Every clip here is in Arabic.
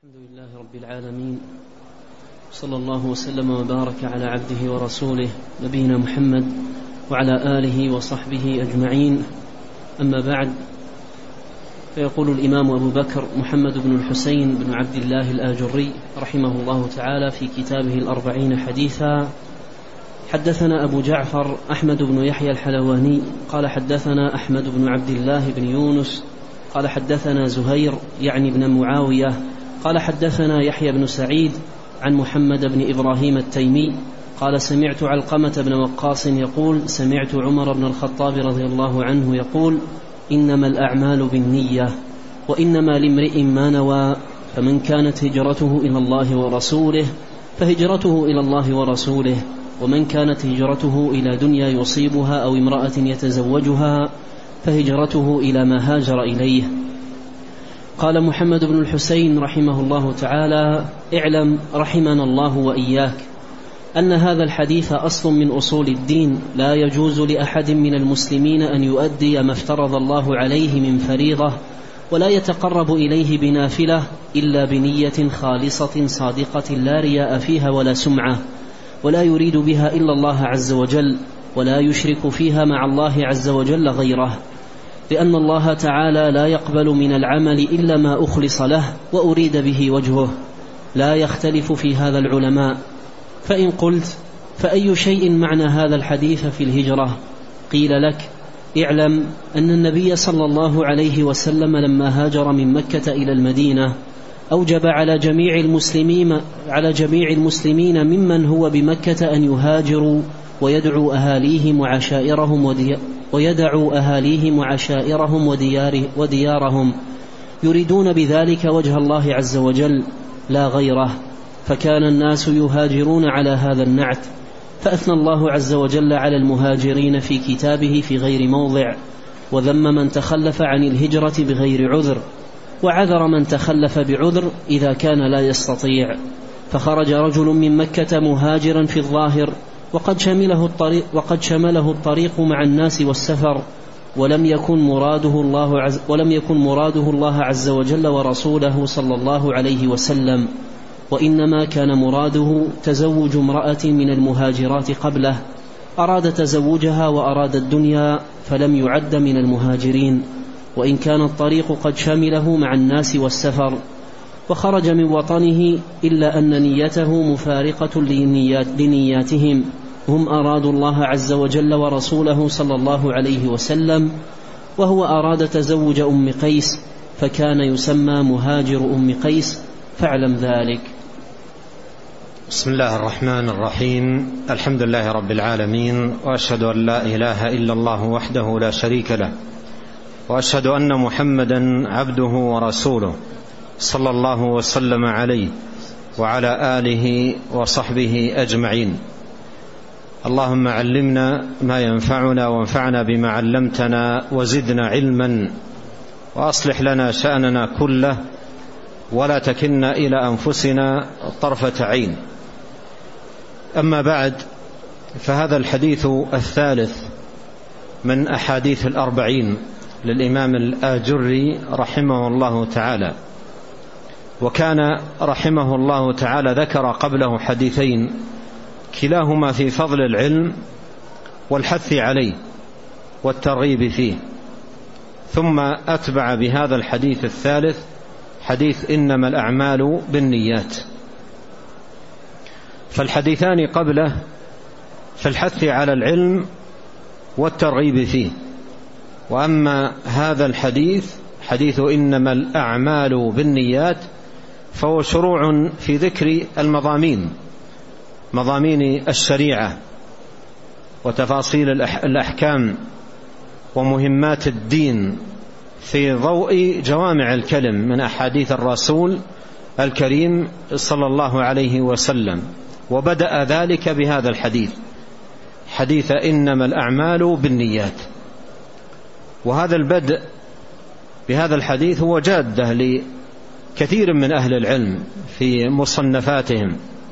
الحمد لله رب العالمين، صلى الله وسلم وبارك على عبده ورسوله نبينا محمد وعلى آله وصحبه أجمعين. أما بعد، فيقول الإمام أبو بكر محمد بن الحسين بن عبد الله الآجري رحمه الله تعالى في كتابه الأربعين حديثا: حدثنا أبو جعفر أحمد بن يحيى الحلواني قال حدثنا أحمد بن عبد الله بن يونس قال حدثنا زهير يعني بن معاوية قال حدثنا يحيى بن سعيد عن محمد بن إبراهيم التيمي قال سمعت علقمة بن وقاص يقول سمعت عمر بن الخطاب رضي الله عنه يقول: إنما الأعمال بالنية وإنما لامرئ ما نوى، فمن كانت هجرته إلى الله ورسوله فهجرته إلى الله ورسوله، ومن كانت هجرته إلى دنيا يصيبها أو امرأة يتزوجها فهجرته إلى ما هاجر إليه. قال محمد بن الحسين رحمه الله تعالى: اعلم رحمنا الله وإياك أن هذا الحديث أصل من أصول الدين، لا يجوز لأحد من المسلمين أن يؤدي ما افترض الله عليه من فريضة ولا يتقرب إليه بنافلة إلا بنية خالصة صادقة لا رياء فيها ولا سمعة، ولا يريد بها إلا الله عز وجل، ولا يشرك فيها مع الله عز وجل غيره، لأن الله تعالى لا يقبل من العمل إلا ما أخلص له وأريد به وجهه. لا يختلف في هذا العلماء. فإن قلت: فأي شيء معنى هذا الحديث في الهجرة؟ قيل لك: اعلم أن النبي صلى الله عليه وسلم لما هاجر من مكة إلى المدينة أوجب على جميع المسلمين ممن هو بمكة أن يهاجروا ويدعوا أهاليهم وعشائرهم وديارهم يريدون بذلك وجه الله عز وجل لا غيره، فكان الناس يهاجرون على هذا النعت، فأثنى الله عز وجل على المهاجرين في كتابه في غير موضع، وذم من تخلف عن الهجرة بغير عذر، وعذر من تخلف بعذر إذا كان لا يستطيع. فخرج رجل من مكة مهاجرا في الظاهر وقد شمله الطريق مع الناس والسفر، ولم يكن مراده الله عز وجل ورسوله صلى الله عليه وسلم، وإنما كان مراده تزوج امرأة من المهاجرات قبله، أراد تزوجها وأراد الدنيا فلم يعد من المهاجرين، وإن كان الطريق قد شمله مع الناس والسفر، وخرج من وطنه إلا أن نيته مفارقة لنياتهم، هم أرادوا الله عز وجل ورسوله صلى الله عليه وسلم، وهو أراد تزوج أم قيس، فكان يسمى مهاجر أم قيس، فاعلم ذلك. بسم الله الرحمن الرحيم. الحمد لله رب العالمين، وأشهد أن لا إله إلا الله وحده لا شريك له، وأشهد أن محمدا عبده ورسوله صلى الله وسلم عليه وعلى آله وصحبه أجمعين. اللهم علمنا ما ينفعنا وانفعنا بما علمتنا وزدنا علما، وأصلح لنا شأننا كله ولا تكلنا إلى أنفسنا طرفة عين. أما بعد، فهذا الحديث الثالث من أحاديث الأربعين للإمام الآجري رحمه الله تعالى، وكان رحمه الله تعالى ذكر قبله حديثين كلاهما في فضل العلم والحث عليه والترغيب فيه، ثم أتبع بهذا الحديث الثالث حديث إنما الأعمال بالنيات. فالحديثان قبله في الحث على العلم والترغيب فيه، وأما هذا الحديث حديث إنما الأعمال بالنيات فهو شروع في ذكر مضامين الشريعة وتفاصيل الأحكام ومهمات الدين في ضوء جوامع الكلم من أحاديث الرسول الكريم صلى الله عليه وسلم، وبدأ ذلك بهذا الحديث، حديث إنما الأعمال بالنيات. وهذا البدء بهذا الحديث هو جادة لكثير من أهل العلم في مصنفاتهم،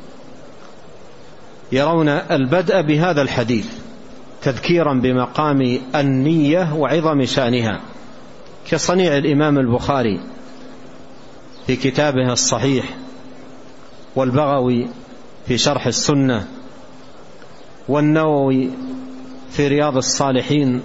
يرون البدء بهذا الحديث تذكيرا بمقام النية وعظم شأنها، كصنيع الإمام البخاري في كتابه الصحيح، والبغوي في شرح السنة، والنووي في رياض الصالحين،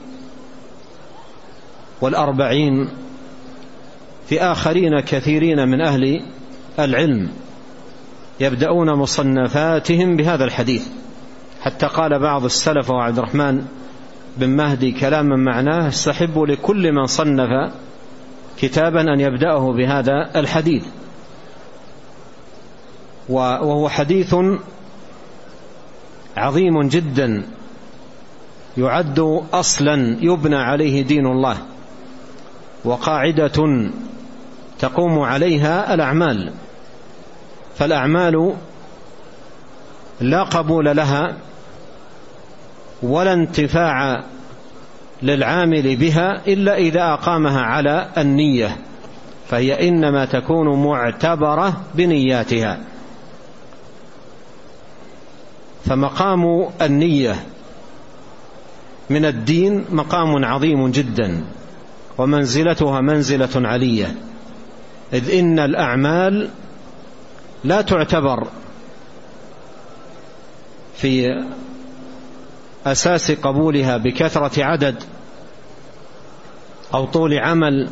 والأربعين، في آخرين كثيرين من أهل العلم يبدأون مصنفاتهم بهذا الحديث، حتى قال بعض السلف وعبد الرحمن بن مهدي كلاما معناه: استحب لكل من صنف كتابا أن يبدأه بهذا الحديث. وهو حديث عظيم جدا، يعد أصلا يبنى عليه دين الله، وقاعدة تقوم عليها الأعمال. فالأعمال لا قبول لها ولا انتفاع للعامل بها إلا إذا أقامها على النية، فهي إنما تكون معتبرة بنياتها. فمقام النية من الدين مقام عظيم جدا، ومنزلتها منزلة علية، إذ إن الأعمال لا تعتبر في أساس قبولها بكثرة عدد أو طول عمل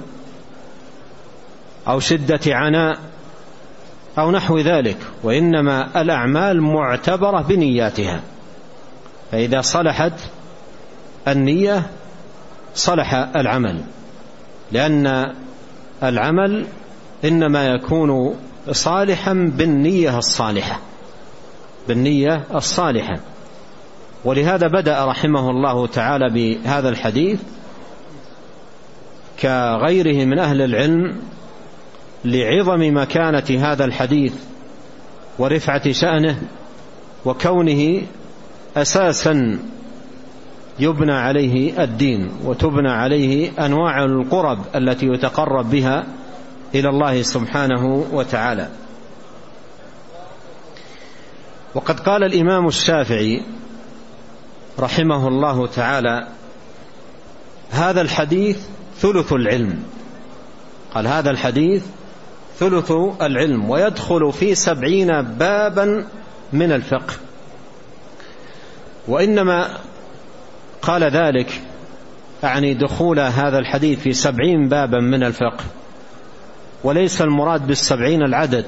أو شدة عناء أو نحو ذلك، وإنما الأعمال معتبرة بنياتها. فإذا صلحت النية صلح العمل، لأن العمل إنما يكون صالحا بالنية الصالحة. ولهذا بدأ رحمه الله تعالى بهذا الحديث كغيره من أهل العلم لعظم مكانة هذا الحديث ورفعة شأنه، وكونه أساسا يبنى عليه الدين وتبنى عليه أنواع القرب التي يتقرب بها إلى الله سبحانه وتعالى. وقد قال الإمام الشافعي رحمه الله تعالى: هذا الحديث ثلث العلم. قال: هذا الحديث ثلث العلم، ويدخل في 70 بابا من الفقه. وإنما قال ذلك أعني دخول هذا الحديث في 70 بابا من الفقه، وليس المراد بال70 العدد،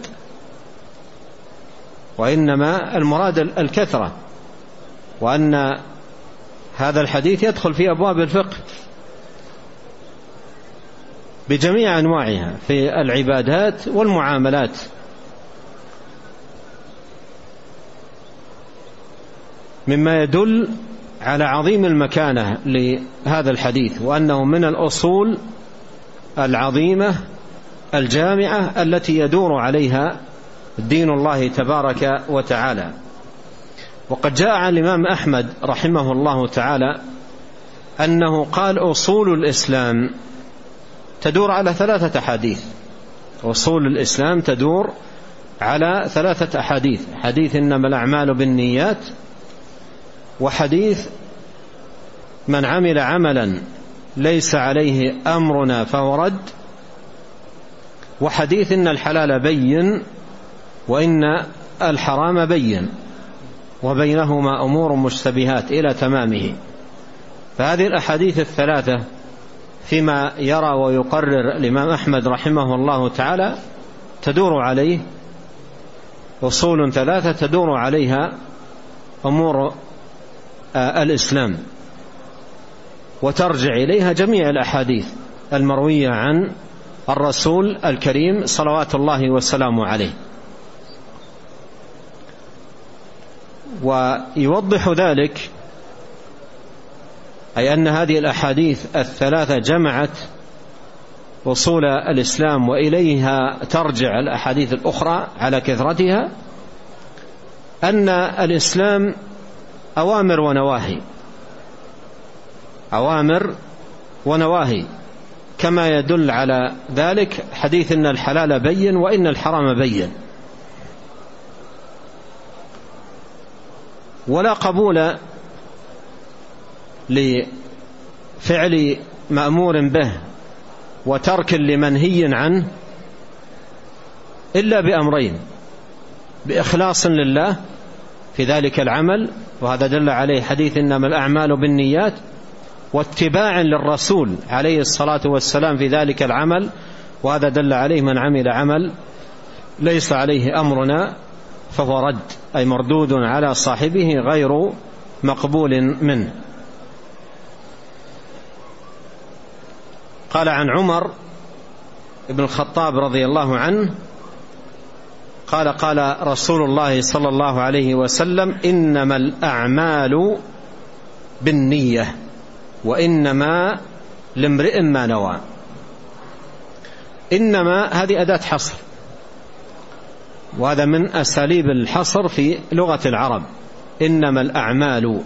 وإنما المراد الكثرة، وأن هذا الحديث يدخل في أبواب الفقه بجميع أنواعها في العبادات والمعاملات. مما يدل على عظيم المكانة لهذا الحديث، وأنه من الأصول العظيمة الجامعة التي يدور عليها دين الله تبارك وتعالى. وقد جاء عن الإمام أحمد رحمه الله تعالى أنه قال: أصول الإسلام تدور على 3 أحاديث. أصول الإسلام تدور على 3 أحاديث: حديث إنما الأعمال بالنيات، وحديث من عمل عملا ليس عليه أمرنا فهو رد، وحديث إن الحلال بين وإن الحرام بين وبينهما أمور مشتبهات إلى تمامه. فهذه الأحاديث ال3 فيما يرى ويقرر الإمام أحمد رحمه الله تعالى تدور عليه أصول 3 تدور عليها أمور الإسلام، وترجع إليها جميع الأحاديث المروية عن الرسول الكريم صلوات الله وسلامه عليه. ويوضح ذلك أي أن هذه الأحاديث ال3 جمعت أصول الإسلام، وإليها ترجع الأحاديث الأخرى على كثرتها، أن الإسلام أوامر ونواهي، كما يدل على ذلك حديث إن الحلال بين وإن الحرام بين. ولا قبول لفعل مأمور به وترك لمنهي عنه إلا بأمرين: بإخلاص لله في ذلك العمل، وهذا دل عليه حديث إنما الأعمال بالنيات، واتباع للرسول عليه الصلاة والسلام في ذلك العمل، وهذا دل عليه من عمل عمل ليس عليه أمرنا فهو رد، أي مردود على صاحبه غير مقبول منه. قال عن عمر بن الخطاب رضي الله عنه قال: قال رسول الله صلى الله عليه وسلم: إنما الأعمال بالنية وإنما لامرئ ما نوى. إنما هذه أداة حصر، وهذا من أساليب الحصر في لغة العرب، إنما الأعمال.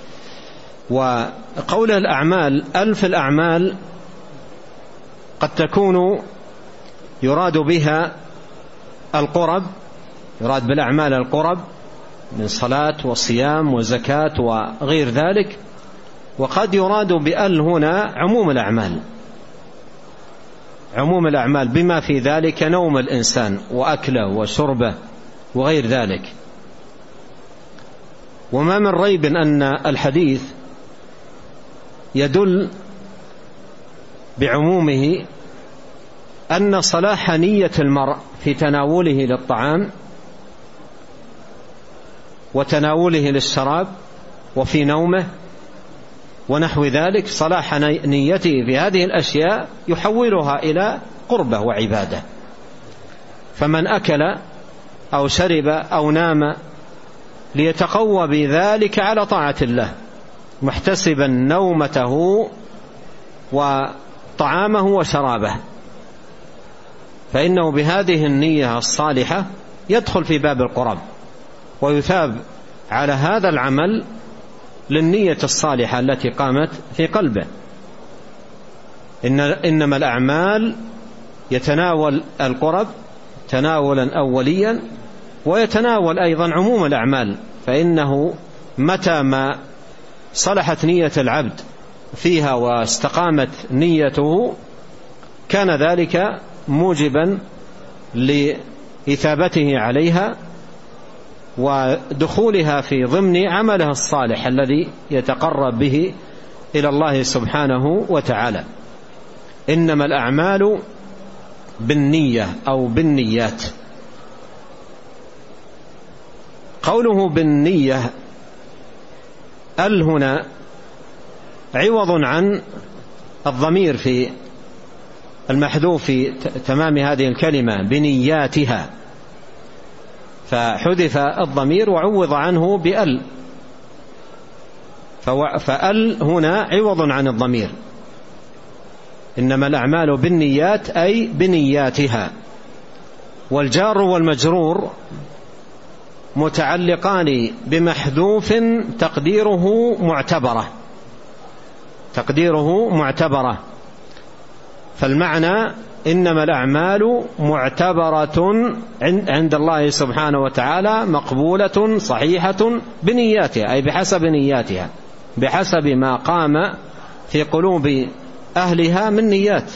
وقول الأعمال ألف الأعمال قد تكون يراد بها القرب، يراد بالأعمال القرب من صلاة وصيام وزكاة وغير ذلك، وقد يراد بأل هنا عموم الأعمال، عموم الأعمال بما في ذلك نوم الإنسان وأكله وشربه وغير ذلك. وما من ريب أن الحديث يدل بعمومه أن صلاح نية المرء في تناوله للطعام وتناوله للشراب وفي نومه ونحو ذلك، صلاح نيته في هذه الأشياء يحولها إلى قربة وعبادة. فمن أكل أو شرب أو نام ليتقوى بذلك على طاعة الله محتسبا نومته وطعامه وشرابه، فإنه بهذه النية الصالحة يدخل في باب القرب ويثاب على هذا العمل للنية الصالحة التي قامت في قلبه. إنما الأعمال يتناول القرب تناولا أوليا، ويتناول أيضا عموم الأعمال، فإنه متى ما صلحت نية العبد فيها واستقامت نيته كان ذلك موجبا لإثابته عليها ودخولها في ضمن عمله الصالح الذي يتقرب به إلى الله سبحانه وتعالى. إنما الأعمال بالنية أو بالنيات. قوله بالنية هنا عوض عن الضمير في المحذوف في تمام هذه الكلمة بنياتها، فحذف الضمير وعوض عنه بأل، فأل هنا عوض عن الضمير. إنما الأعمال بالنيات أي بنياتها. والجار والمجرور متعلقان بمحذوف تقديره معتبرة، فالمعنى إنما الأعمال معتبرة عند الله سبحانه وتعالى مقبولة صحيحة بنياتها، أي بحسب نياتها، بحسب ما قام في قلوب أهلها من نيات.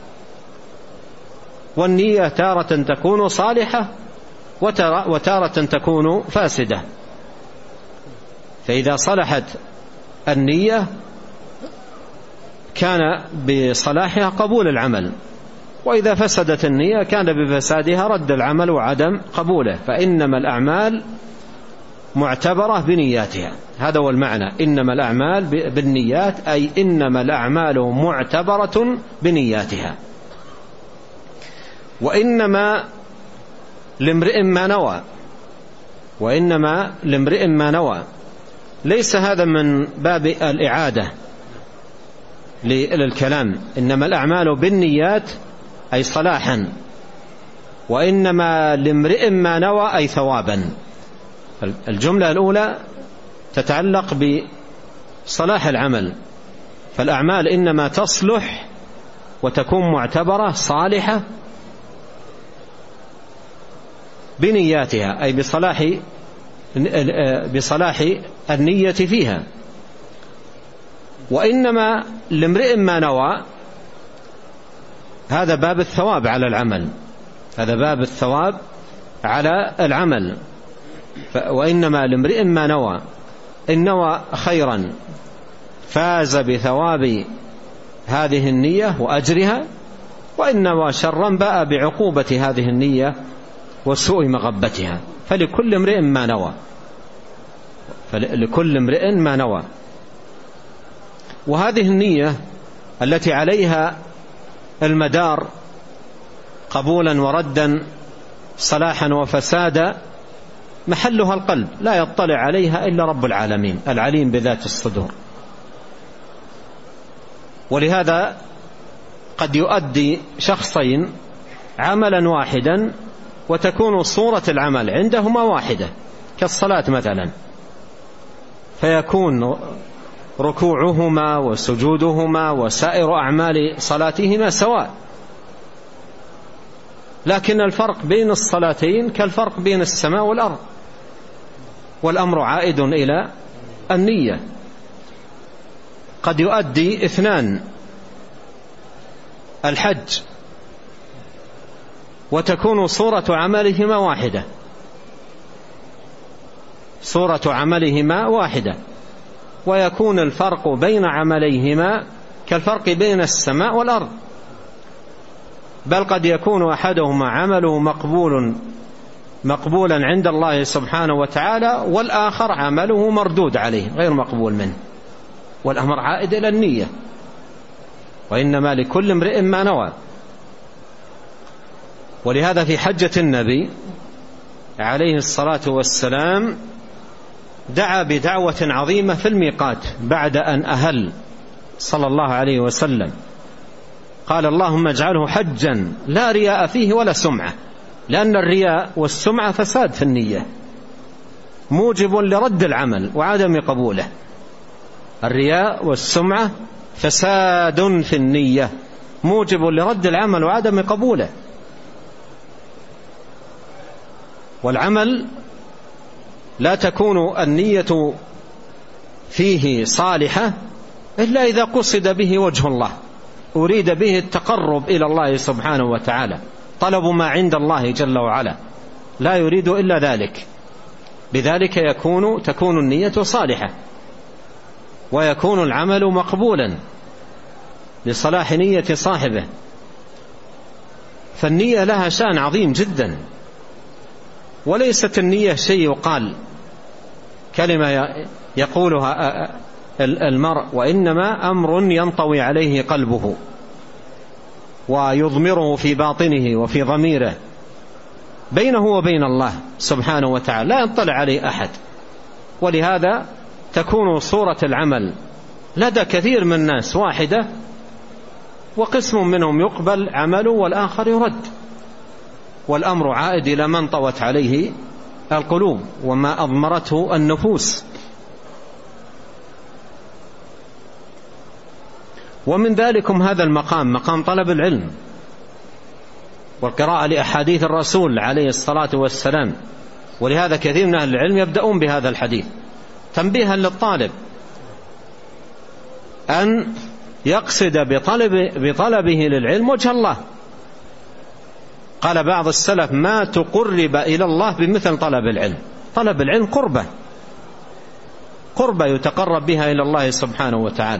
والنية تارة تكون صالحة وتارة تكون فاسدة، فإذا صلحت النية كان بصلاحها قبول العمل، وإذا فسدت النية كان بفسادها رد العمل وعدم قبوله. فإنما الأعمال معتبرة بنياتها، هذا هو المعنى. إنما الأعمال بالنيات أي إنما الأعمال معتبرة بنياتها. وإنما لامرئ ما نوى، ليس هذا من باب الإعادة للكلام. إنما الأعمال بالنيات أي صلاحا، وإنما لامرئ ما نوى أي ثوابا. الجملة الأولى تتعلق بصلاح العمل، فالأعمال إنما تصلح وتكون معتبرة صالحة بنياتها، أي بصلاح النية فيها. وإنما لامرئ ما نوى، هذا باب الثواب على العمل، هذا باب الثواب على العمل. وإنما لامرئ ما نوى، إن نوى خيرا فاز بثواب هذه النية وأجرها، وإن نوى شرا باء بعقوبة هذه النية وسوء مغبتها. فلكل امرئ ما نوى، فلكل امرئ ما نوى. وهذه النية التي عليها المدار قبولا وردا، صلاحا وفسادا، محلها القلب، لا يطلع عليها إلا رب العالمين العليم بذات الصدور. ولهذا قد يؤدي شخصين عملا واحدا وتكون صورة العمل عندهما واحدة، كالصلاة مثلا، فيكون ركوعهما وسجودهما وسائر أعمال صلاتهما سواء، لكن الفرق بين الصلاتين كالفرق بين السماء والأرض، والأمر عائد إلى النية. قد يؤدي اثنان الحج وتكون صورة عملهما واحدة، صورة عملهما واحدة، ويكون الفرق بين عمليهما كالفرق بين السماء والأرض، بل قد يكون أحدهما عمله مقبولا عند الله سبحانه وتعالى، والآخر عمله مردود عليه غير مقبول منه، والأمر عائد إلى النية. وإنما لكل امرئ ما نوى. ولهذا في حجة النبي عليه الصلاة والسلام دعا بدعوة عظيمة في الميقات بعد أن أهل صلى الله عليه وسلم، قال: اللهم اجعله حجا لا رياء فيه ولا سمعة، لأن الرياء والسمعة فساد في النية، موجب لرد العمل وعدم قبوله. الرياء والسمعة فساد في النية، موجب لرد العمل وعدم قبوله. والعمل لا تكون النية فيه صالحة إلا إذا قصد به وجه الله، أريد به التقرب إلى الله سبحانه وتعالى، طلب ما عند الله جل وعلا، لا يريد إلا ذلك. بذلك تكون النية صالحة، ويكون العمل مقبولا لصلاح نية صاحبه. فالنية لها شأن عظيم جدا، وليست النية شيء يقال، كلمة يقولها المرء، وإنما أمر ينطوي عليه قلبه ويضمره في باطنه وفي ضميره بينه وبين الله سبحانه وتعالى، لا يطلع عليه أحد. ولهذا تكون صورة العمل لدى كثير من الناس واحدة، وقسم منهم يقبل عمله والآخر يرد، والأمر عائد إلى من طوت عليه القلوب وما أضمرته النفوس. ومن ذلكم هذا المقام، مقام طلب العلم والقراءة لأحاديث الرسول عليه الصلاة والسلام. ولهذا كثير من أهل العلم يبدأون بهذا الحديث تنبيها للطالب أن يقصد بطلبه للعلم وجه الله. قال بعض السلف: ما تقرب إلى الله بمثل طلب العلم. طلب العلم قربة يتقرب بها إلى الله سبحانه وتعالى.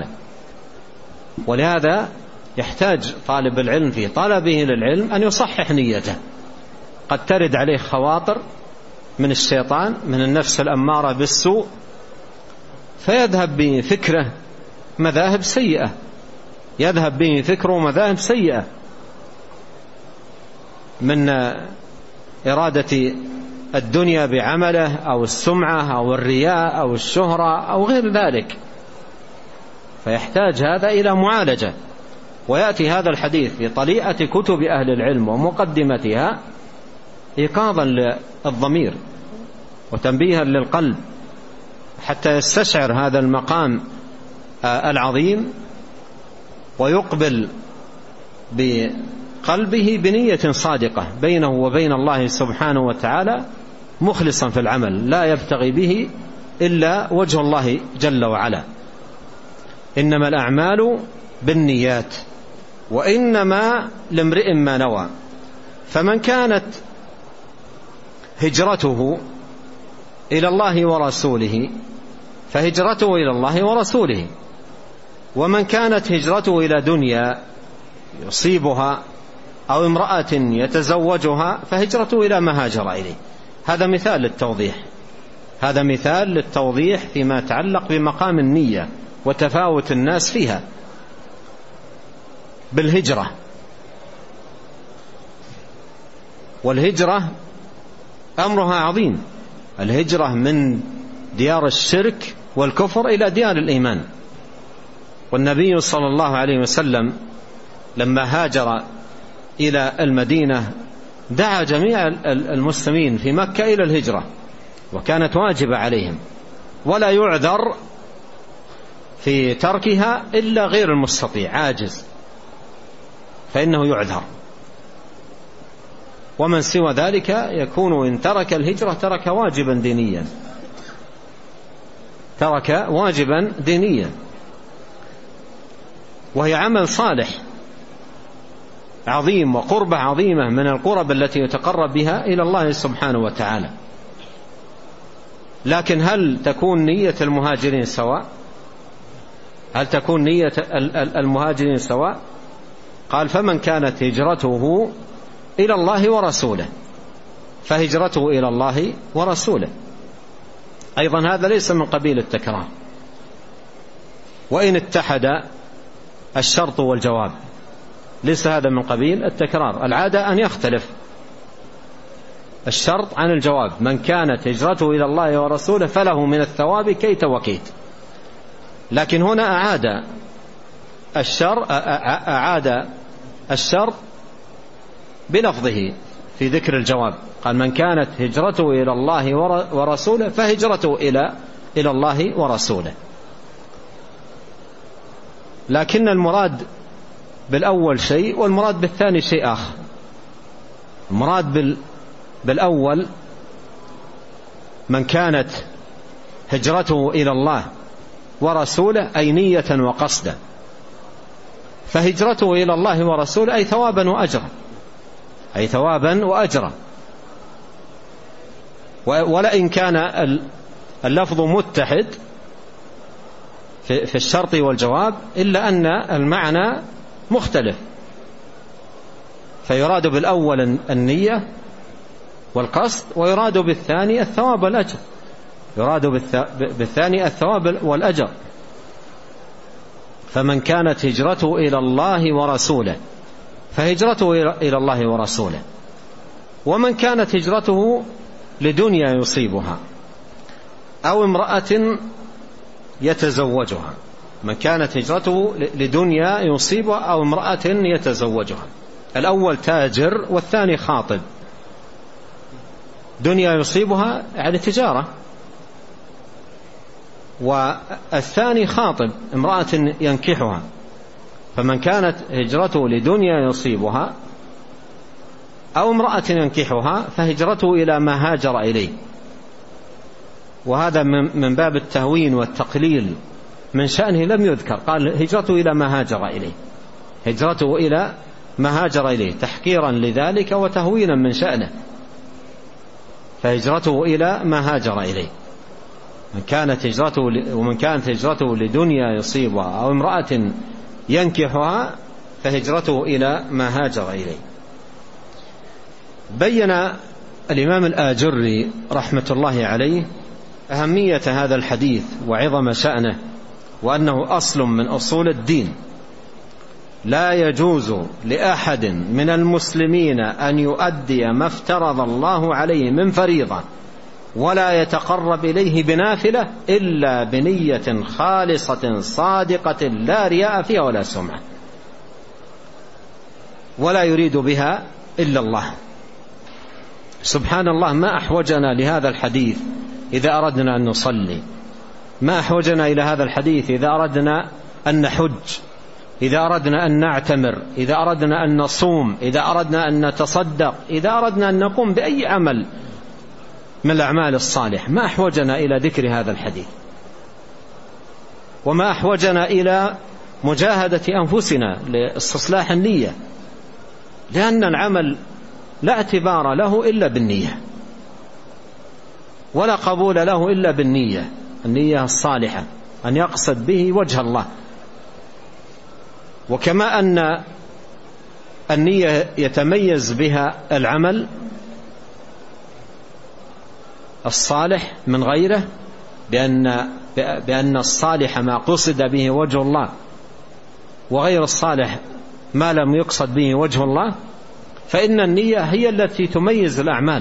ولهذا يحتاج طالب العلم في طلبه للعلم أن يصحح نيته. قد ترد عليه خواطر من الشيطان، من النفس الأمارة بالسوء، فيذهب بفكره مذاهب سيئة، يذهب به فكره مذاهب سيئة من إرادة الدنيا بعمله أو السمعة أو الرياء أو الشهرة أو غير ذلك. فيحتاج هذا إلى معالجة. ويأتي هذا الحديث في طليعة كتب أهل العلم ومقدمتها إيقاظا للضمير وتنبيها للقلب حتى يستشعر هذا المقام العظيم ويقبل بقلبه بنية صادقة بينه وبين الله سبحانه وتعالى، مخلصا في العمل لا يبتغي به إلا وجه الله جل وعلا. إنما الأعمال بالنيات وإنما لامرئ ما نوى. فمن كانت هجرته إلى الله ورسوله فهجرته إلى الله ورسوله، ومن كانت هجرته إلى دنيا يصيبها أو امرأة يتزوجها فهجرته إلى ما هاجر إليه. هذا مثال للتوضيح، هذا مثال للتوضيح فيما يتعلق بمقام النية وتفاوت الناس فيها بالهجرة. والهجرة أمرها عظيم، الهجرة من ديار الشرك والكفر إلى ديار الإيمان. والنبي صلى الله عليه وسلم لما هاجر إلى المدينة دعا جميع المسلمين في مكة إلى الهجرة، وكانت واجبة عليهم، ولا يعذر في تركها إلا غير المستطيع عاجز فإنه يعذر، ومن سوى ذلك يكون إن ترك الهجرة ترك واجبا دينيا، ترك واجبا دينيا، وهي عمل صالح عظيم وقربة عظيمة من القرب التي يتقرب بها إلى الله سبحانه وتعالى. لكن هل تكون نية المهاجرين سواء؟ هل تكون نية المهاجرين سواء؟ قال فمن كانت هجرته إلى الله ورسوله فهجرته إلى الله ورسوله. أيضا هذا ليس من قبيل التكرار، وإن اتحد الشرط والجواب ليس هذا من قبيل التكرار. العادة أن يختلف الشرط عن الجواب. من كانت هجرته إلى الله ورسوله فله من الثواب كيت وكيت، لكن هنا أعاد الشرط بلفظه في ذكر الجواب، قال من كانت هجرته إلى الله ورسوله فهجرته إلى الله ورسوله. لكن المراد بالأول شيء والمراد بالثاني شيء آخر. المراد بالأول من كانت هجرته إلى الله ورسوله أي نية وقصدا، فهجرته إلى الله ورسوله أي ثوابا وأجرا، أي ثوابا وأجرا. ولئن كان اللفظ متحد في الشرط والجواب إلا أن المعنى مختلف، فيراد بالأول النية والقصد، ويراد بالثاني الثواب والأجر، يراد بالثاني الثواب والأجر. فمن كانت هجرته إلى الله ورسوله فهجرته إلى الله ورسوله. ومن كانت هجرته لدنيا يصيبها أو امرأة يتزوجها، من كانت هجرته لدنيا يصيبها أو امرأة يتزوجها. الأول تاجر والثاني خاطب. دنيا يصيبها يعني تجارة، والثاني خاطب امرأة ينكحها. فمن كانت هجرته لدنيا يصيبها أو امرأة ينكحها فهجرته إلى ما هاجر إليه. وهذا من باب التهوين والتقليل من شأنه لم يذكر، قال هجرته إلى ما هاجر إليه، هجرته إلى ما هاجر إليه تحقيرا لذلك وتهوينا من شأنه. فهجرته إلى ما هاجر إليه. ومن كانت هجرته لدنيا يصيبها أو امرأة ينكحها فهجرته إلى ما هاجر إليه. بين الإمام الآجري رحمة الله عليه أهمية هذا الحديث وعظم شأنه، وأنه أصل من أصول الدين. لا يجوز لأحد من المسلمين أن يؤدي ما افترض الله عليه من فريضة ولا يتقرب إليه بنافلة إلا بنية خالصة صادقة لا رياء فيها ولا سمعة، ولا يريد بها إلا الله. سبحان الله، ما أحوجنا لهذا الحديث إذا أردنا أن نصلي، ما أحوجنا إلى هذا الحديث إذا أردنا أن نحج، إذا أردنا أن نعتمر، إذا أردنا أن نصوم، إذا أردنا أن نتصدق، إذا أردنا أن نقوم بأي عمل من الأعمال الصالح. ما أحوجنا إلى ذكر هذا الحديث، وما أحوجنا إلى مجاهدة أنفسنا لاستصلاح النية، لأن العمل لا اعتبار له إلا بالنية، ولا قبول له إلا بالنية، النية الصالحة، أن يقصد به وجه الله. وكما أن النية يتميز بها العمل الصالح من غيره، بأن الصالح ما قصد به وجه الله، وغير الصالح ما لم يقصد به وجه الله، فإن النية هي التي تميز الأعمال.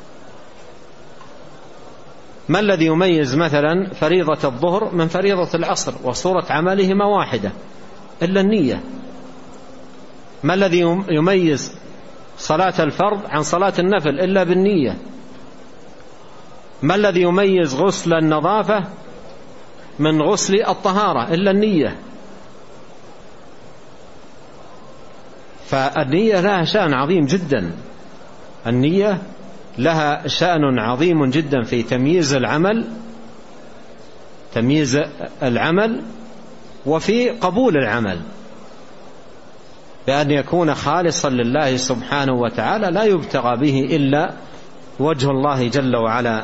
ما الذي يميز مثلا فريضة الظهر من فريضة العصر وصورة عملهما واحدة؟ إلا النية. ما الذي يميز صلاة الفرض عن صلاة النفل؟ إلا بالنية. ما الذي يميز غسل النظافة من غسل الطهارة؟ إلا النية. فالنية لها شأن عظيم جدا، النية لها شأن عظيم جدا في تمييز العمل وفي قبول العمل، بأن يكون خالصا لله سبحانه وتعالى لا يبتغى به إلا وجه الله جل وعلا.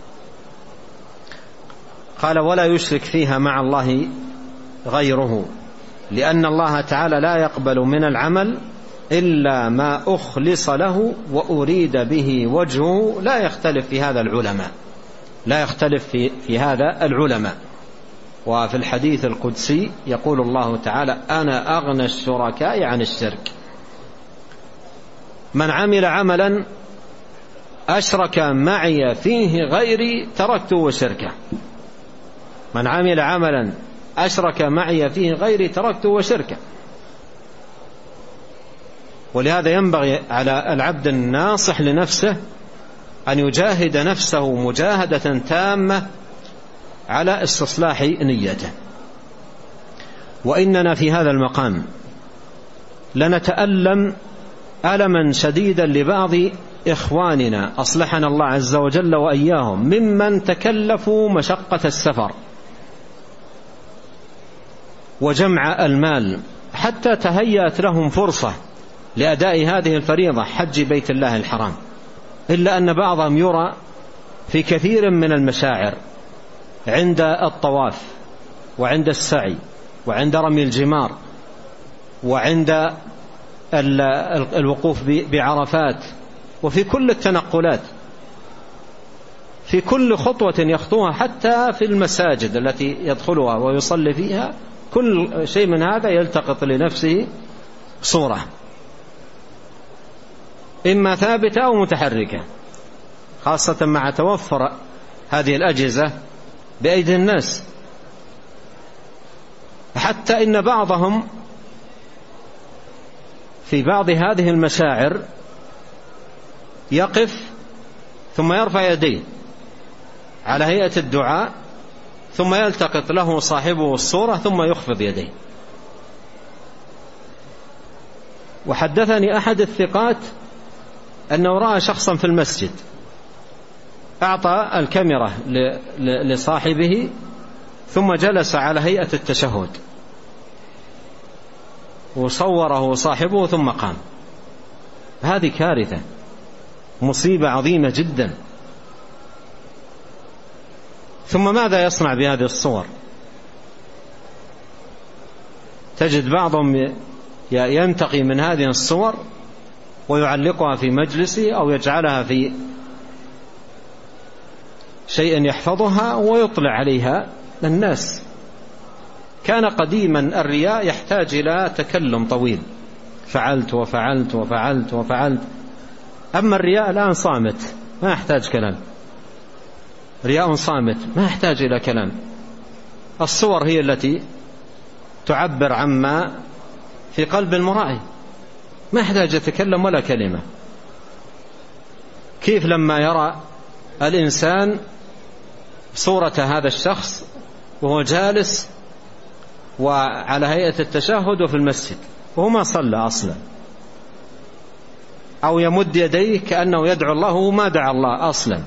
قال: ولا يشرك فيها مع الله غيره، لأن الله تعالى لا يقبل من العمل إلا ما أخلص له وأريد به وجهه. لا يختلف في هذا العلماء. وفي الحديث القدسي يقول الله تعالى: أنا أغنى الشركاء عن الشرك. من عمل عملا أشرك معي فيه غيري تركته وشركه. من عمل عملا أشرك معي فيه غيري تركته وشركه. ولهذا ينبغي على العبد الناصح لنفسه أن يجاهد نفسه مجاهدة تامة على استصلاح نيته. وإننا في هذا المقام لنتألم ألما شديدا لبعض إخواننا أصلحنا الله عز وجل وإياهم ممن تكلفوا مشقة السفر وجمع المال حتى تهيأت لهم فرصة لأداء هذه الفريضة، حج بيت الله الحرام، إلا أن بعضهم يرى في كثير من المشاعر عند الطواف وعند السعي وعند رمي الجمار وعند الوقوف بعرفات وفي كل التنقلات، في كل خطوة يخطوها، حتى في المساجد التي يدخلها ويصلي فيها، كل شيء من هذا يلتقط لنفسه صورة إما ثابتة أو متحركة، خاصة مع توفر هذه الأجهزة بأيدي الناس. حتى إن بعضهم في بعض هذه المشاعر يقف ثم يرفع يديه على هيئة الدعاء، ثم يلتقط له صاحبه الصورة ثم يخفض يديه. وحدثني أحد الثقات أنه رأى شخصا في المسجد أعطى الكاميرا لصاحبه ثم جلس على هيئة التشهد وصوره صاحبه ثم قام. هذه كارثة، مصيبة عظيمة جدا. ثم ماذا يصنع بهذه الصور؟ تجد بعضهم ينتقي من هذه الصور ويعلقها في مجلسه أو يجعلها في شيء يحفظها ويطلع عليها للناس. كان قديما الرياء يحتاج إلى تكلم طويل، فعلت وفعلت وفعلت وفعلت. أما الرياء الآن صامت، ما يحتاج كلام، رياء صامت ما يحتاج إلى كلام. الصور هي التي تعبر عما في قلب المرائي، ما يحتاج يتكلم ولا كلمة. كيف لما يرى الإنسان صورة هذا الشخص وهو جالس وعلى هيئة التشهد وفي المسجد وهو ما صلى أصلا، أو يمد يديه كأنه يدعو الله وما دعا الله أصلا،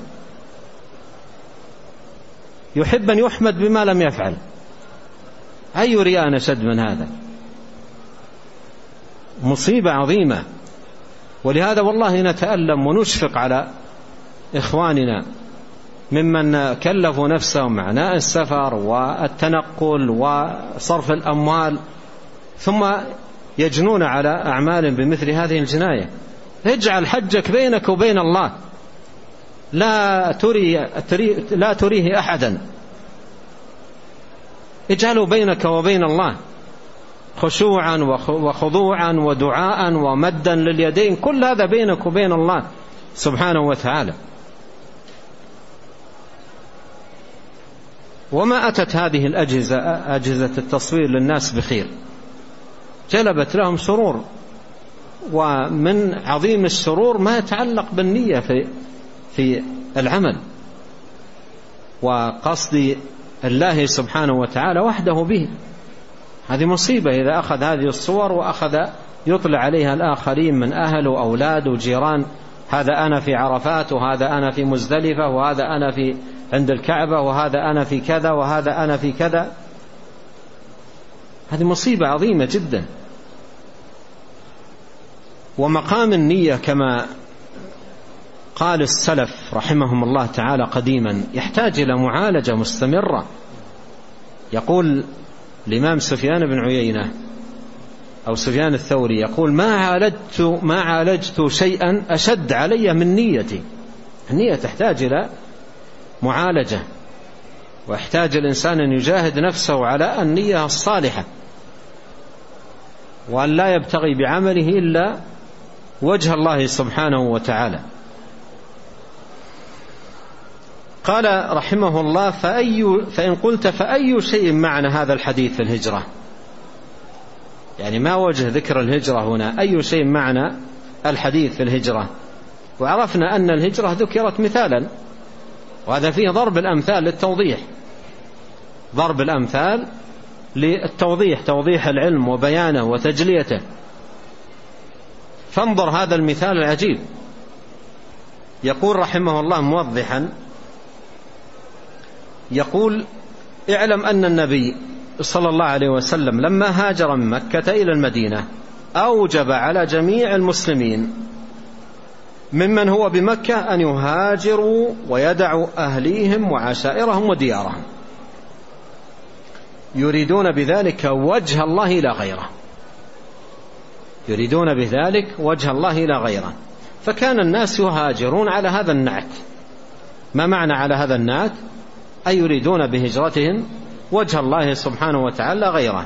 يحب أن يحمد بما لم يفعل. أي رياء نشد من هذا؟ مصيبة عظيمة. ولهذا والله نتألم ونشفق على إخواننا ممن كلفوا نفسهم معناء السفر والتنقل وصرف الأموال ثم يجنون على أعمال بمثل هذه الجناية. اجعل حجك بينك وبين الله، لا تريه أحدا، اجعله بينك وبين الله خشوعا وخضوعا ودعاء ومدا لليدين، كل هذا بينك وبين الله سبحانه وتعالى. وما أتت هذه أجهزة التصوير للناس بخير، جلبت لهم شرور، ومن عظيم الشرور ما يتعلق بالنية في العمل وقصد الله سبحانه وتعالى وحده به. هذه مصيبة إذا أخذ هذه الصور وأخذ يطلع عليها الآخرين من أهل وأولاد وجيران، هذا أنا في عرفات، وهذا أنا في مزدلفة، وهذا أنا في عند الكعبة، وهذا أنا في كذا، وهذا أنا في كذا. هذه مصيبة عظيمة جدا. ومقام النية كما قال السلف رحمهم الله تعالى قديما يحتاج إلى معالجة مستمرة. يقول الإمام سفيان بن عيينة أو سفيان الثوري يقول: ما عالجت شيئا أشد علي من نيتي. النية تحتاج إلى معالجة، ويحتاج الإنسان أن يجاهد نفسه على النية الصالحة، وأن لا يبتغي بعمله إلا وجه الله سبحانه وتعالى. قال رحمه الله: فإن قلت فأي شيء معنى هذا الحديث في الهجرة؟ يعني ما وجه ذكر الهجرة هنا؟ أي شيء معنى الحديث في الهجرة؟ وعرفنا أن الهجرة ذكرت مثالا، وهذا فيه ضرب الأمثال للتوضيح، ضرب الأمثال للتوضيح، توضيح العلم وبيانه وتجليته. فانظر هذا المثال العجيب. يقول رحمه الله موضحا، يقول: اعلم أن النبي صلى الله عليه وسلم لما هاجر من مكة إلى المدينة أوجب على جميع المسلمين ممن هو بمكة أن يهاجروا ويدعوا أهليهم وعشائرهم وديارهم، يريدون بذلك وجه الله لا غيره، يريدون بذلك وجه الله لا غيره. فكان الناس يهاجرون على هذا النعت. ما معنى على هذا النعت؟ أي يريدون بهجرتهم وجه الله سبحانه وتعالى غيره،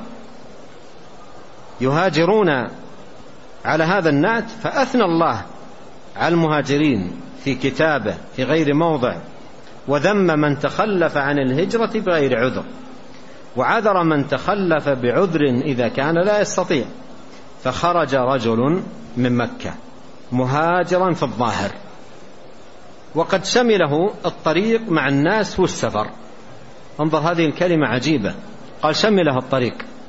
يهاجرون على هذا النعت. فأثنى الله على المهاجرين في كتابه في غير موضع، وذم من تخلف عن الهجرة بغير عذر، وعذر من تخلف بعذر إذا كان لا يستطيع. فخرج رجل من مكة مهاجرا في الظاهر، وقد شمله الطريق مع الناس والسفر. انظر هذه الكلمة عجيبة، قال شمله الطريق.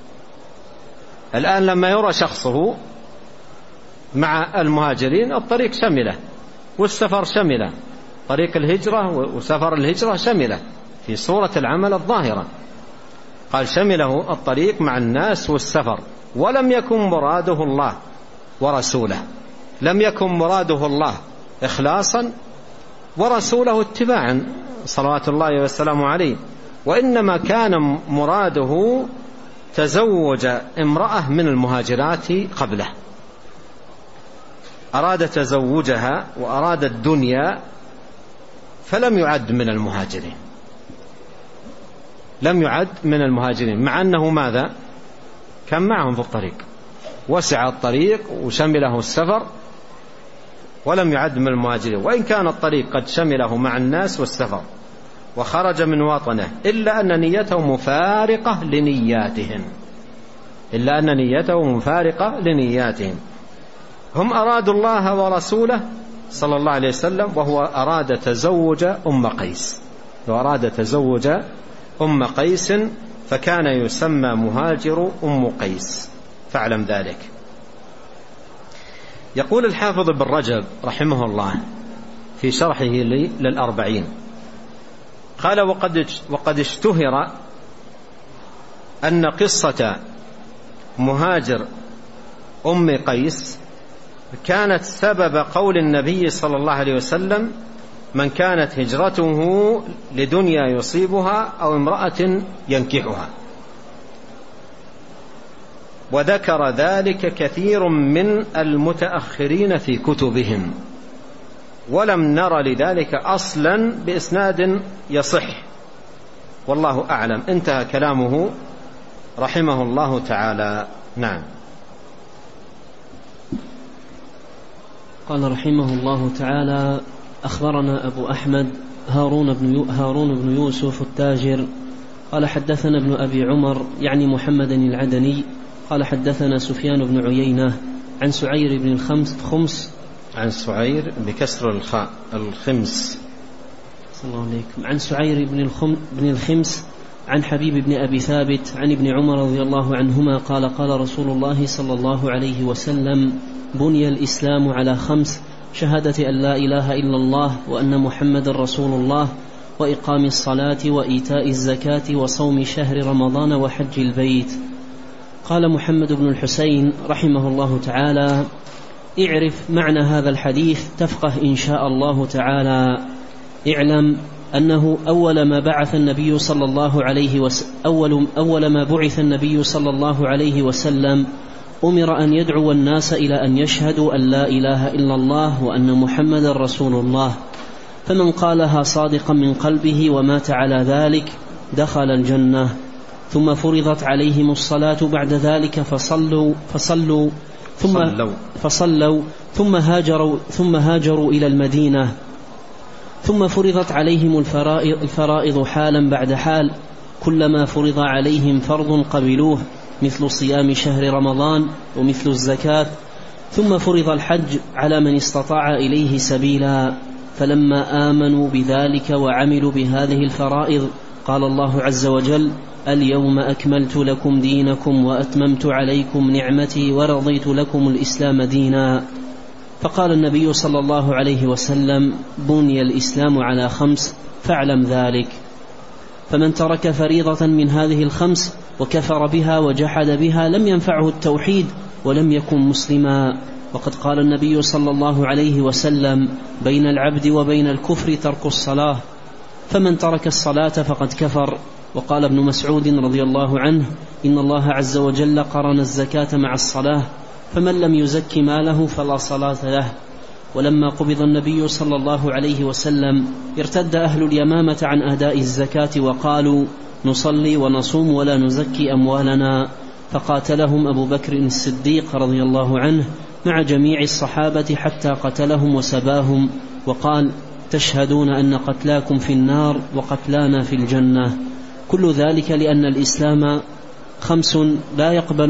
الآن لما يرى شخصه مع المهاجرين الطريق شمله، والسفر شمله، طريق الهجرة وسفر الهجرة شمله في صورة العمل الظاهرة. قال شمله الطريق مع الناس والسفر، ولم يكن مراده الله ورسوله، لم يكن مراده الله إخلاصا ورسوله اتباعا صلوات الله وسلامه عليه، وإنما كان مراده تزوج امرأة من المهاجرات قبله، أراد تزوجها وأراد الدنيا، فلم يعد من المهاجرين، لم يعد من المهاجرين، مع أنه ماذا؟ كان معهم في الطريق، وسع الطريق وشمله السفر، ولم يعد من المهاجرين، وإن كان الطريق قد شمله مع الناس والسفر وخرج من وطنه، إلا أن نيته مفارقة لنياتهم، إلا أن نيته مفارقة لنياتهم. هم أرادوا الله ورسوله صلى الله عليه وسلم، وهو أراد تزوج أم قيس، وأراد تزوج أم قيس، فكان يسمى مهاجر أم قيس، فاعلم ذلك. يقول الحافظ ابن رجب رحمه الله في شرحه للأربعين، قال: وقد اشتهر أن قصة مهاجر أم قيس كانت سبب قول النبي صلى الله عليه وسلم: من كانت هجرته لدنيا يصيبها أو امرأة ينكحها. وذكر ذلك كثير من المتأخرين في كتبهم، ولم نر لذلك أصلا بإسناد يصح، والله أعلم. انتهى كلامه رحمه الله تعالى. نعم. قال رحمه الله تعالى: أخبرنا أبو أحمد هارون بن يوسف التاجر قال حدثنا ابن أبي عمر يعني محمد العدني قال حدثنا سفيان بن عيينة عن سعير بن الخمس عن سعير بكسر الخاء الخمس صلى الله عليكم عن سعير بن الخمس عن حبيب بن أبي ثابت عن ابن عمر رضي الله عنهما قال قال رسول الله صلى الله عليه وسلم: بني الإسلام على 5: شهادة أن لا إله إلا الله وأن محمد رسول الله، وإقام الصلاة، وإيتاء الزكاة، وصوم شهر رمضان، وحج البيت. قال محمد بن الحسين رحمه الله تعالى: اعرف معنى هذا الحديث تفقه إن شاء الله تعالى. اعلم أنه أول ما بعث النبي صلى الله عليه وسلم أمر أن يدعو الناس إلى أن يشهدوا أن لا إله إلا الله وأن محمد رسول الله، فمن قالها صادقا من قلبه ومات على ذلك دخل الجنة. ثم فرضت عليهم الصلاة بعد ذلك فصلوا ثم هاجروا إلى المدينة. ثم فرضت عليهم الفرائض حالا بعد حال، كلما فرض عليهم فرض قبلوه، مثل صيام شهر رمضان ومثل الزكاة. ثم فرض الحج على من استطاع إليه سبيلا. فلما آمنوا بذلك وعملوا بهذه الفرائض قال الله عز وجل: اليوم أكملت لكم دينكم وأتممت عليكم نعمتي ورضيت لكم الإسلام دينا. فقال النبي صلى الله عليه وسلم: بني الإسلام على 5 فاعلم ذلك. فمن ترك فريضة من هذه 5 وكفر بها وجحد بها لم ينفعه التوحيد ولم يكن مسلما. وقد قال النبي صلى الله عليه وسلم: بين العبد وبين الكفر ترك الصلاة، فمن ترك الصلاة فقد كفر. وقال ابن مسعود رضي الله عنه: إن الله عز وجل قرن الزكاة مع الصلاة، فمن لم يزك ماله فلا صلاة له. ولما قبض النبي صلى الله عليه وسلم ارتد أهل اليمامة عن أداء الزكاة وقالوا: نصلي ونصوم ولا نزكي أموالنا. فقاتلهم أبو بكر الصديق رضي الله عنه مع جميع الصحابة حتى قتلهم وسباهم، وقال: تشهدون أن قتلاكم في النار وقتلانا في الجنة. كل ذلك لأن الإسلام 5 لا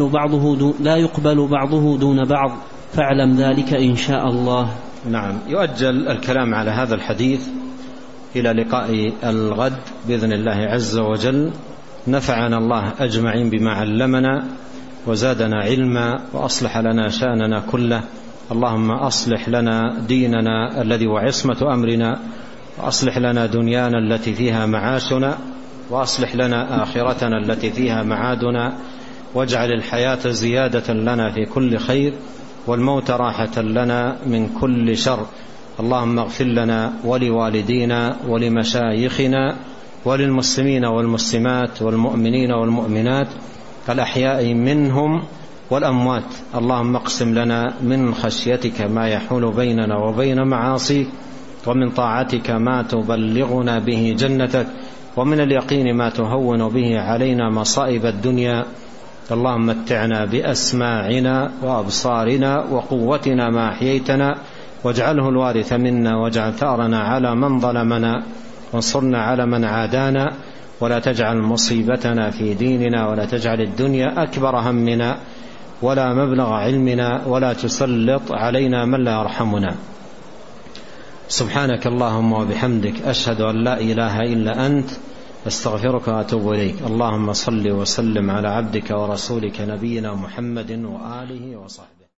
يقبل بعضه دون بعض، فاعلم ذلك إن شاء الله. نعم. يؤجل الكلام على هذا الحديث إلى لقاء الغد بإذن الله عز وجل. نفعنا الله أجمعين بما علمنا وزادنا علما وأصلح لنا شأننا كله. اللهم أصلح لنا ديننا الذي وعصمة أمرنا، وأصلح لنا دنيانا التي فيها معاشنا، وأصلح لنا آخرتنا التي فيها معادنا، واجعل الحياة زيادة لنا في كل خير والموت راحة لنا من كل شر. اللهم اغفر لنا ولوالدينا ولمشايخنا وللمسلمين والمسلمات والمؤمنين والمؤمنات الأحياء منهم والأموات. اللهم اقسم لنا من خشيتك ما يحول بيننا وبين معاصيك، ومن طاعتك ما تبلغنا به جنتك، ومن اليقين ما تهون به علينا مصائب الدنيا. اللهم متعنا بأسماعنا وأبصارنا وقوتنا ما أحييتنا، واجعله الوارث منا، واجعل ثأرنا على من ظلمنا، وانصرنا على من عادانا، ولا تجعل مصيبتنا في ديننا، ولا تجعل الدنيا أكبر همنا ولا مبلغ علمنا، ولا تسلط علينا من لا يرحمنا. سبحانك اللهم وبحمدك، أشهد أن لا إله إلا أنت، أستغفرك وأتوب إليك. اللهم صل وسلم على عبدك ورسولك نبينا محمد وآله وصحبه.